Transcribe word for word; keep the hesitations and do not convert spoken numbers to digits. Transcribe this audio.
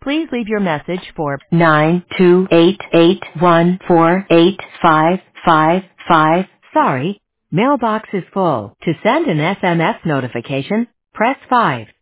Please leave your message for nine two eight eight one four eight five five five. Sorry, mailbox is full. To send an S M S notification, press five.